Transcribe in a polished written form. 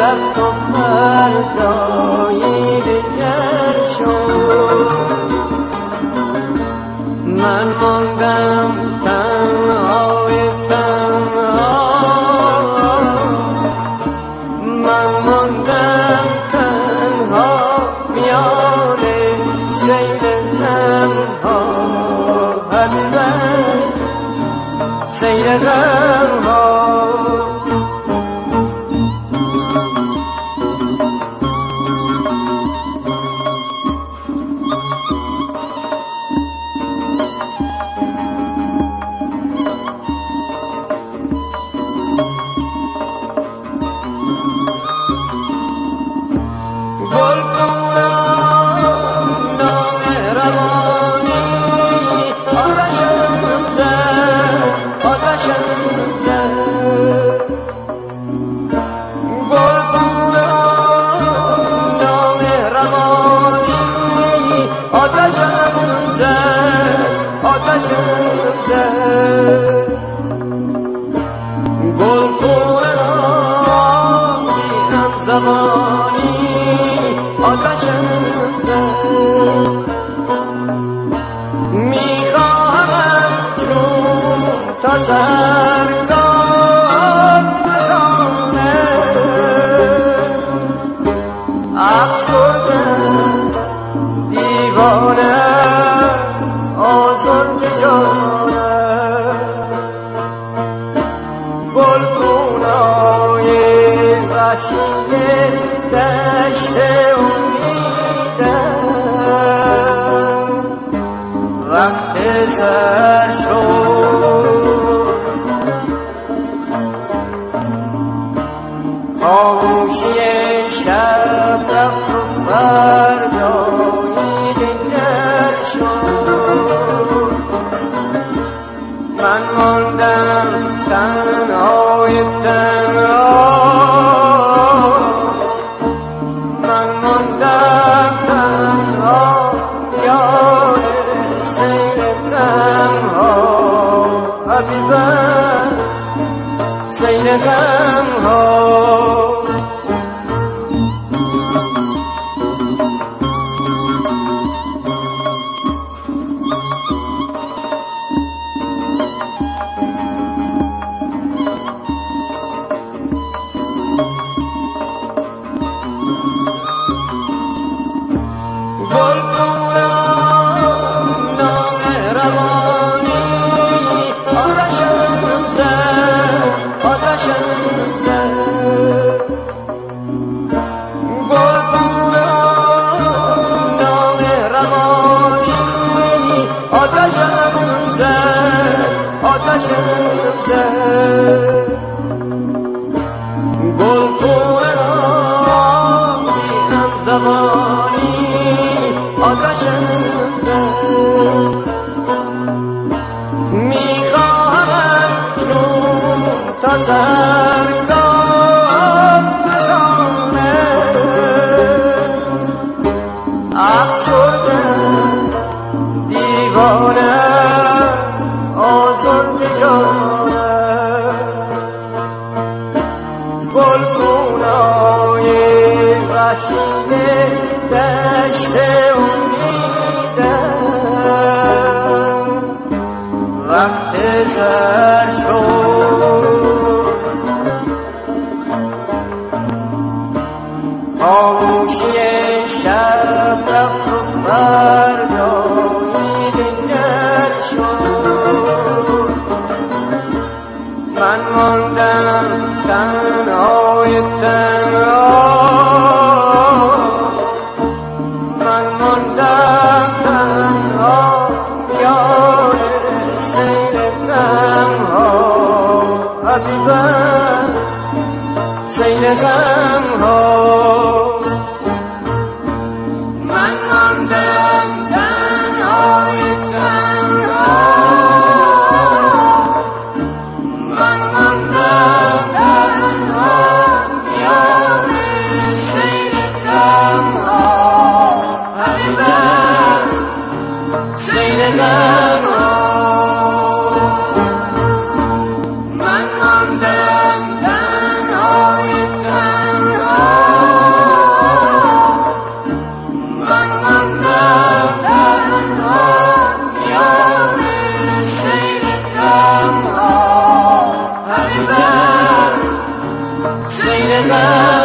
رفت و فردایی دیگر شد. من ماندم تنهای تنها، من ماندم تنها میان سیل غمها، حبیبم سیل غمها. گلخونه را بیهم زبانی آتشم زد. میخواهم چون تا سرگار بخانه افسرده دیوانه آزرده جانه. گلخونه‌های وحشی دشت امیدم وقت سر شد. خاموشی شب رفت و فردایی دیگر شد. من ماندم تنهای تنها، من ماندم تنها یاد سیل غمها، حبیبم سیل غمها. گلخونه نام روانی آتشم زد، آتشم زد. گلخونه نام روانی آتشم زد، آتشم زد. گلخونه را بیهم زبانی آتشم زد. میخواهم چون تا سرگار بخانه افسرده دیوانه آزرده جانه. گلخونه‌های وحشی دشت امیدم وقت سر شد. خاموشی شب رفت و فردایی دیگر شد. من ماندم تنهای تنها، من ماندم تنها یاد سیل غمها، حبیبم سیل غمها. من ماندم تنهای تنها، من ماندم تنها یاد سیل غمها، حبیبم سیل غمها. من ماندم تنهای تنها، سیل غم